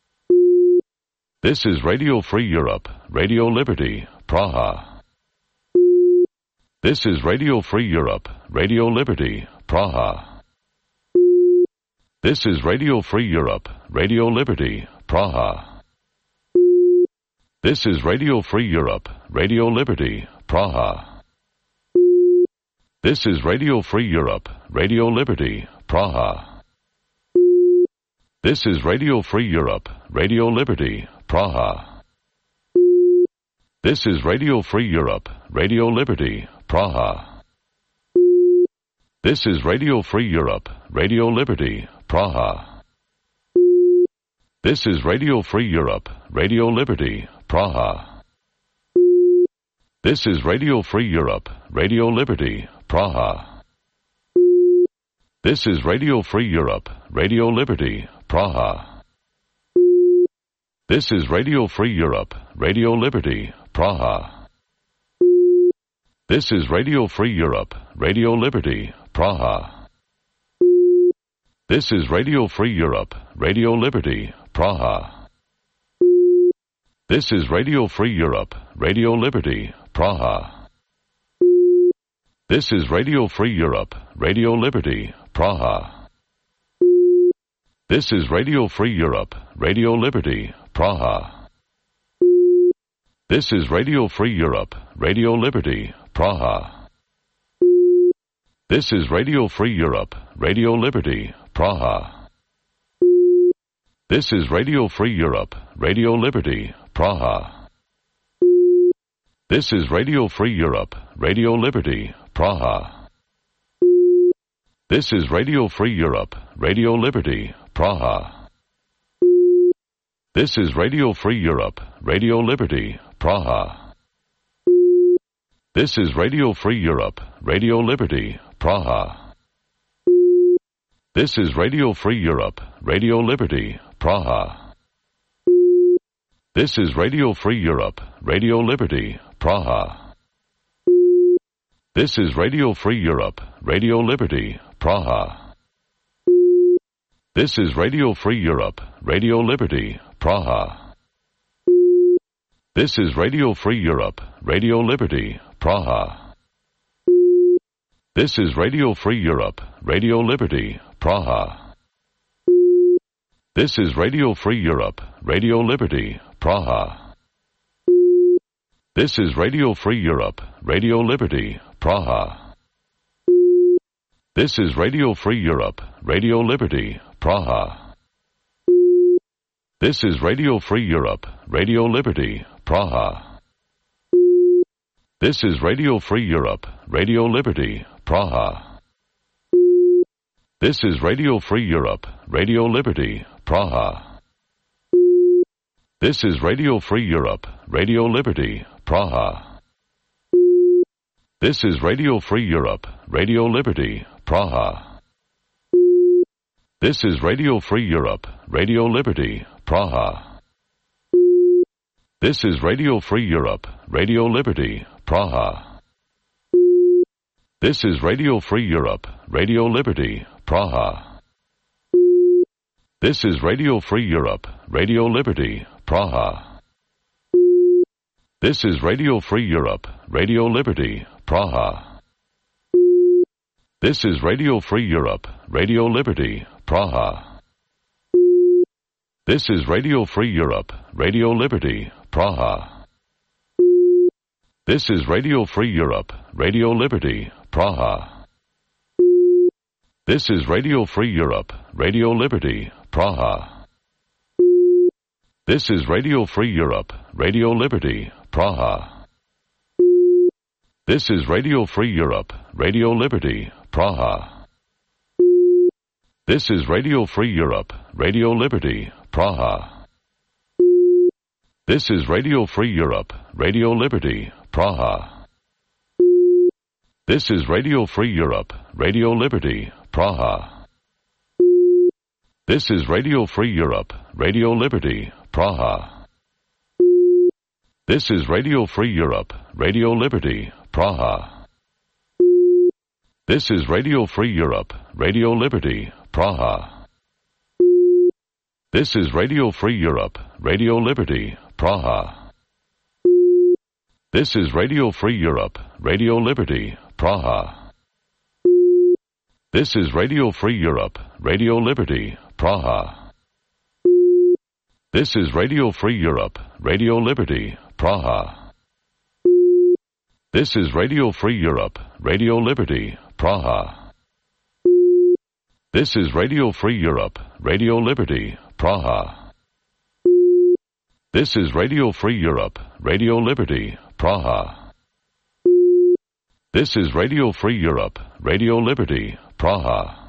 This is Radio Free Europe, Radio Liberty, Praha. This is Radio Free Europe, Radio Liberty, Praha. This is Radio Free Europe, Radio Liberty, Praha. This is Radio Free Europe, Radio Liberty, Praha. This is Radio Free Europe, Radio Liberty, Praha. This is Radio Free Europe, Radio Liberty, Praha. This is Radio Free Europe, Radio Liberty, Praha. This is Radio Free Europe, Radio Liberty, Praha. This is Radio Free Europe, Radio Liberty, Praha. This is Radio Free Europe, Radio Liberty, Praha. This is Radio Free Europe, Radio Liberty, Praha. This is Radio Free Europe, Radio Liberty, Praha. This is Radio Free Europe, Radio Liberty, Praha. This is Radio Free Europe, Radio Liberty, Praha. This is Radio Free Europe, Radio Liberty, Praha. This is Radio Free Europe, Radio Liberty, Praha. This is Radio Free Europe, Radio Liberty, Praha. This is Radio Free Europe, Radio Liberty, Praha. This is Radio Free Europe, Radio Liberty, Praha. This is Radio Free Europe, Radio Liberty, Praha. This is Radio Free Europe, Radio Liberty, Praha. This is Radio Free Europe, Radio Liberty, Praha. This is Radio Free Europe, Radio Liberty, Praha. This is Radio Free Europe, Radio Liberty, Praha. This is Radio Free Europe, Radio Liberty, Praha. This is Radio Free Europe, Radio Liberty, Praha. This is Radio Free Europe, Radio Liberty, Praha. This is Radio Free Europe, Radio Liberty, Praha. This is Radio Free Europe, Radio Liberty, Praha. This is Radio Free Europe, Radio Liberty, Praha. This is Radio Free Europe, Radio Liberty, Praha. This is Radio Free Europe, Radio Liberty, Praha. This is Radio Free Europe, Radio Liberty, Praha. This is Radio Free Europe, Radio Liberty, Praha. This is Radio Free Europe, Radio Liberty, Praha. This is Radio Free Europe, Radio Liberty, Praha. This is Radio Free Europe, Radio Liberty, Praha. This is Radio Free Europe, Radio Liberty, Praha. This is Radio Free Europe, Radio Liberty, Praha. This is Radio Free Europe, Radio Liberty, Praha. This is Radio Free Europe, Radio Liberty, Praha. This is Radio Free Europe, Radio Liberty, Praha. This is Radio Free Europe, Radio Liberty, Praha. This is Radio Free Europe, Radio Liberty, Praha. This is Radio Free Europe, Radio Liberty, Praha. This is Radio Free Europe, Radio Liberty, Praha. This is Radio Free Europe, Radio Liberty, Praha. This is Radio Free Europe, Radio Liberty, Praha. This is Radio Free Europe, Radio Liberty, Praha. This is Radio Free Europe, Radio Liberty, Praha. This is Radio Free Europe, Radio Liberty, Praha. This is Radio Free Europe, Radio Liberty, Praha. This is Radio Free Europe, Radio Liberty, Praha. This is Radio Free Europe, Radio Liberty, Praha. This is Radio Free Europe, Radio Liberty, Praha. This is Radio Free Europe, Radio Liberty, Praha. This is Radio Free Europe, Radio Liberty, Praha. This is Radio Free Europe, Radio Liberty, Praha. This is Radio Free Europe, Radio Liberty, Praha. This is Radio Free Europe, Radio Liberty, Praha. This is Radio Free Europe, Radio Liberty, Praha. This is Radio Free Europe, Radio Liberty, Praha. This is Radio Free Europe, Radio Liberty, Praha.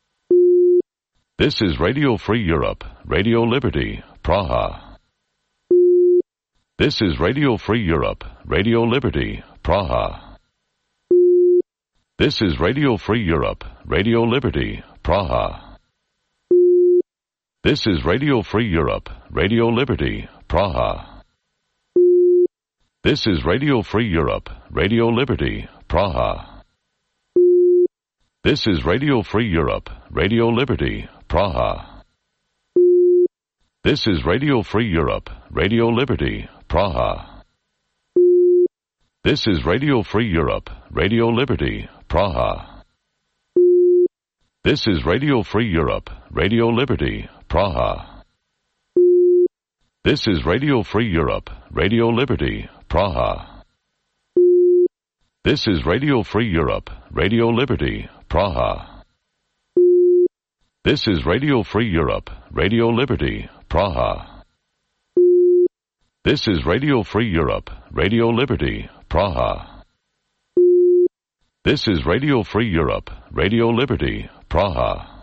This is Radio Free Europe, Radio Liberty, Praha. This is Radio Free Europe, Radio Liberty, Praha. This is Radio Free Europe, Radio Liberty, Praha. This is Radio Free Europe, Radio Liberty, Praha. This is Radio Free Europe, Radio Liberty, Praha. This is Radio Free Europe, Radio Liberty, Praha. This is Radio Free Europe, Radio Liberty, Praha. This is Radio Free Europe, Radio Liberty, Praha. This is Radio Free Europe, Radio Liberty, Praha. This is Radio Free Europe, Radio Liberty, Praha. This is Radio Free Europe, Radio Liberty, Praha. This is Radio Free Europe, Radio Liberty, Praha. This is Radio Free Europe, Radio Liberty, Praha. This is Radio Free Europe, Radio Liberty, Praha.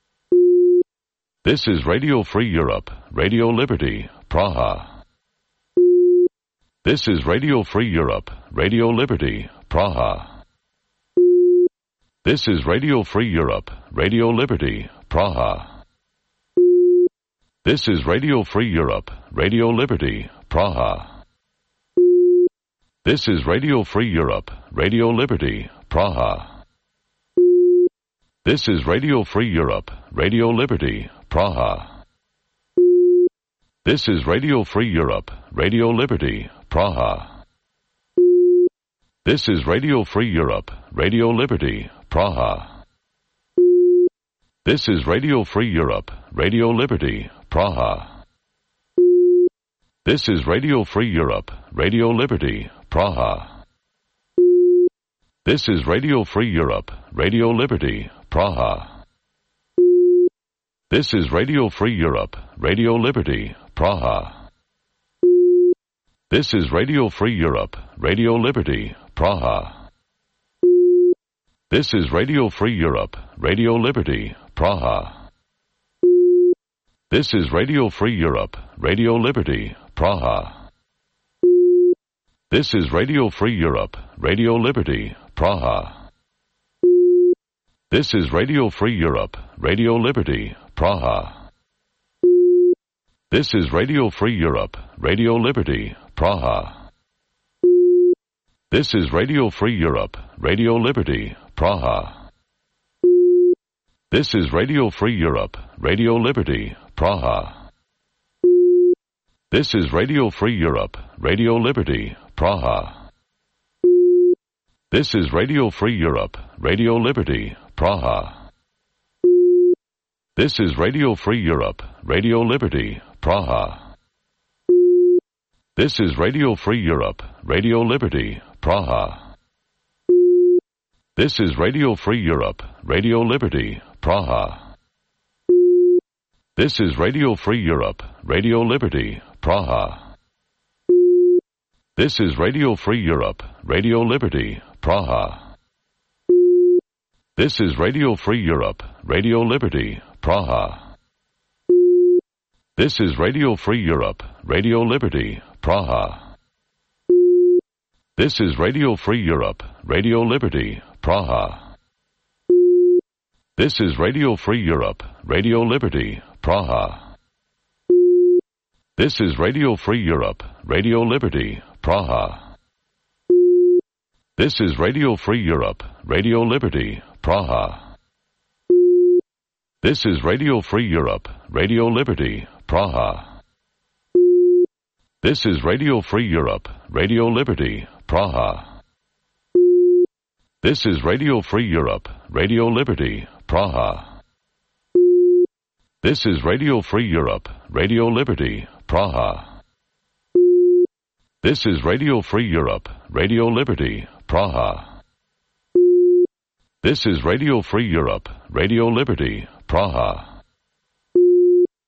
This is Radio Free Europe, Radio Liberty, Praha. This is Radio Free Europe, Radio Liberty, Praha. This is Radio Free Europe, Radio Liberty, Praha. This is Radio Free Europe, Radio Liberty, Praha. This is Radio Free Europe, Radio Liberty, Praha. This is Radio Free Europe, Radio Liberty, Praha. This is Radio Free Europe, Radio Liberty, Praha. This is Radio Free Europe, Radio Liberty, Praha. This is Radio Free Europe, Radio Liberty, Praha. This is Radio Free Europe, Radio Liberty, Praha. This is Radio Free Europe, Radio Liberty, Praha. This is Radio Free Europe, Radio Liberty, Praha. This is Radio Free Europe, Radio Liberty, Praha. This is Radio Free Europe, Radio Liberty, Praha. This is Radio Free Europe, Radio Liberty, Praha. This is Radio Free Europe, Radio Liberty, Praha. This is Radio Free Europe, Radio Liberty, Praha. This is Radio Free Europe, Radio Liberty, Praha. This is Radio Free Europe, Radio Liberty, Praha. This is Radio Free Europe, Radio Liberty, Praha. This is Radio Free Europe, Radio Liberty, Praha. This is Radio Free Europe, Radio Liberty, Praha. This is Radio Free Europe, Radio Liberty, Praha. This is Radio Free Europe, Radio Liberty, Praha. This is Radio Free Europe, Radio Liberty, Praha. This is Radio Free Europe, Radio Liberty, Praha. This is Radio Free Europe, Radio Liberty, Praha. This is Radio Free Europe, Radio Liberty, Praha. This is Radio Free Europe, Radio Liberty, Praha. This is Radio Free Europe, Radio Liberty, Praha. This is Radio Free Europe, Radio Liberty, Praha. This is Radio Free Europe, Radio Liberty, Praha. This is Radio Free Europe, Radio Liberty, Praha. This is Radio Free Europe, Radio Liberty, Praha. This is Radio Free Europe, Radio Liberty, Praha. This is Radio Free Europe, Radio Liberty, Praha. This is Radio Free Europe, Radio Liberty, Praha. This is Radio Free Europe, Radio Liberty, Praha. This is Radio Free Europe, Radio Liberty, Praha.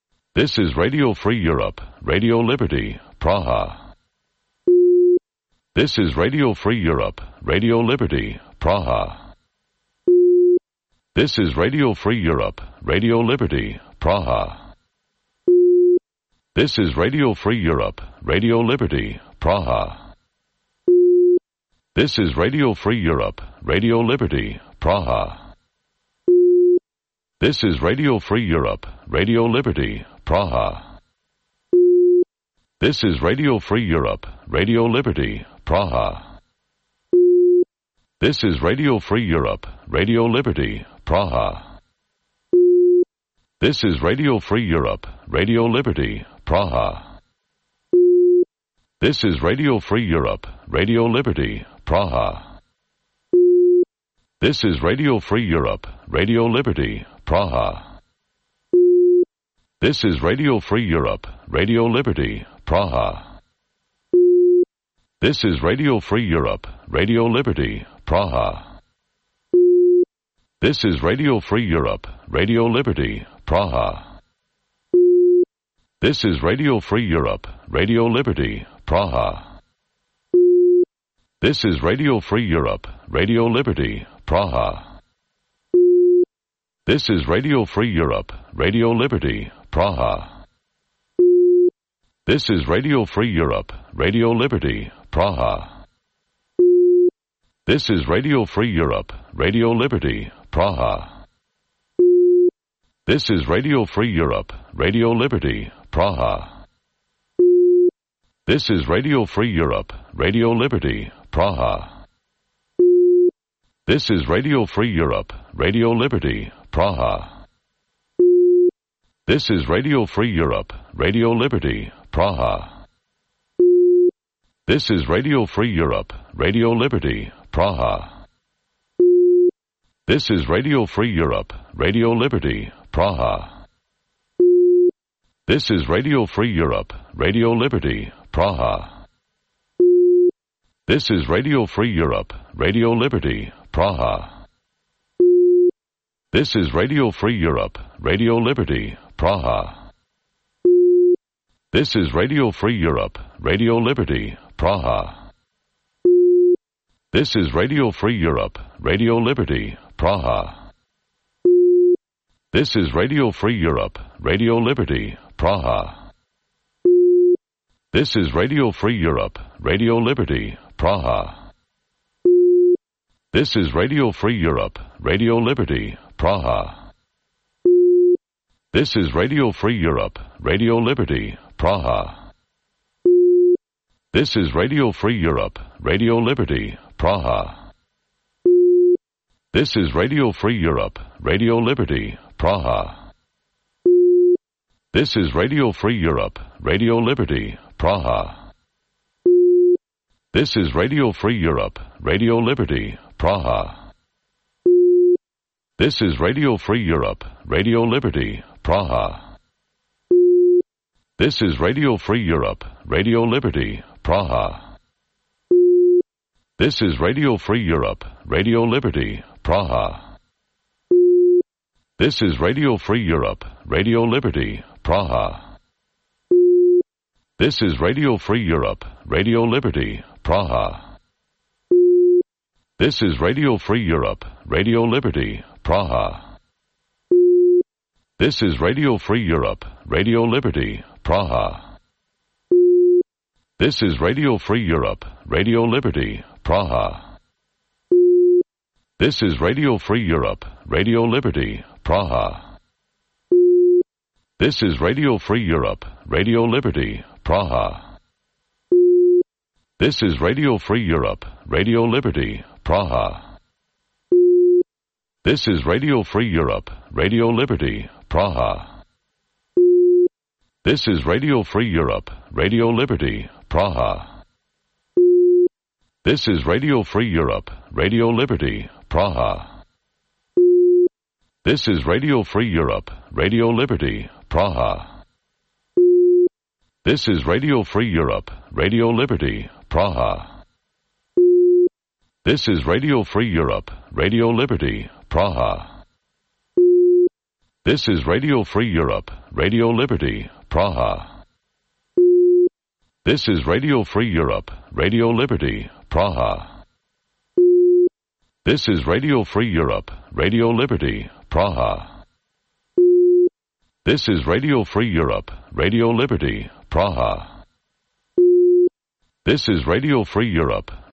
This is Radio Free Europe, Radio Liberty, Praha. This is Radio Free Europe, Radio Liberty, Praha. This is Radio Free Europe, Radio Liberty, Praha. This is Radio Free Europe, Radio Liberty, Praha. This is Radio Free Europe, Radio Liberty, Praha. This is Radio Free Europe, Radio Liberty, Praha. This is Radio Free Europe, Radio Liberty, Praha. This is Radio Free Europe, Radio Liberty, Praha. This is Radio Free Europe, Radio Liberty, Praha. This is Radio Free Europe, Radio Liberty, Praha. This is Radio Free Europe, Radio Liberty, Praha. This is Radio Free Europe, Radio Liberty, Praha. This is Radio Free Europe, Radio Liberty, Praha. This is Radio Free Europe, Radio Liberty, Praha. This is Radio Free Europe, Radio Liberty, Praha. This is Radio Free Europe, Radio Liberty, Praha. This is Radio Free Europe, Radio Liberty, Praha. This is Radio Free Europe, Radio Liberty, Praha. This is Radio Free Europe, Radio Liberty, Praha. This is Radio Free Europe, Radio Liberty, Praha. This is Radio Free Europe, Radio Liberty, Praha. This is Radio Free Europe, Radio Liberty, Praha. This is Radio Free Europe, Radio Liberty, Praha. This is Radio Free Europe, Radio Liberty, Praha. This is Radio Free Europe, Radio Liberty, Praha. This is Radio Free Europe, Radio Liberty, Praha. This is Radio Free Europe, Radio Liberty, Praha. This is Radio Free Europe, Radio Liberty, Praha. This is Radio Free Europe, Radio Liberty, Praha. This is Radio Free Europe, Radio Liberty, Praha. This is Radio Free Europe, Radio Liberty, Praha. This is Radio Free Europe, Radio Liberty, Praha. This is Radio Free Europe, Radio Liberty, Praha. This is Radio Free Europe, Radio Liberty, Praha. This is Radio Free Europe, Radio Liberty, Praha. This is Radio Free Europe, Radio Liberty, Praha. This is Radio Free Europe, Radio Liberty, Praha. This is Radio Free Europe, Radio Liberty, Praha. This is Radio Free Europe, Radio Liberty, Praha. This is Radio Free Europe, Radio Liberty, Praha. This is Radio Free Europe, Radio Liberty, Praha. This is Radio Free Europe, Radio Liberty, Praha. This is Radio Free Europe, Radio Liberty, Praha. This is Radio Free Europe, Radio Liberty, Praha. This is Radio Free Europe, Radio Liberty, Praha. This is Radio Free Europe, Radio Liberty, Praha. This is Radio Free Europe, Radio Liberty, Praha. This is Radio Free Europe, Radio Liberty, Praha. This is Radio Free Europe, Radio Liberty, Praha. This is Radio Free Europe, Radio Liberty, Praha. This is Radio Free Europe, Radio Liberty, Praha. This is Radio Free Europe, Radio Liberty, Praha. This is Radio Free Europe, Radio Liberty, Praha. This is Radio Free Europe, Radio Liberty, Praha. This is Radio Free Europe, Radio Liberty, Praha. This is Radio Free Europe, Radio Liberty, Praha. This is Radio Free Europe, Radio Liberty, Praha. This is Radio Free Europe, Radio Liberty, Praha. This is Radio Free Europe, Radio Liberty, Praha. This is Radio Free Europe,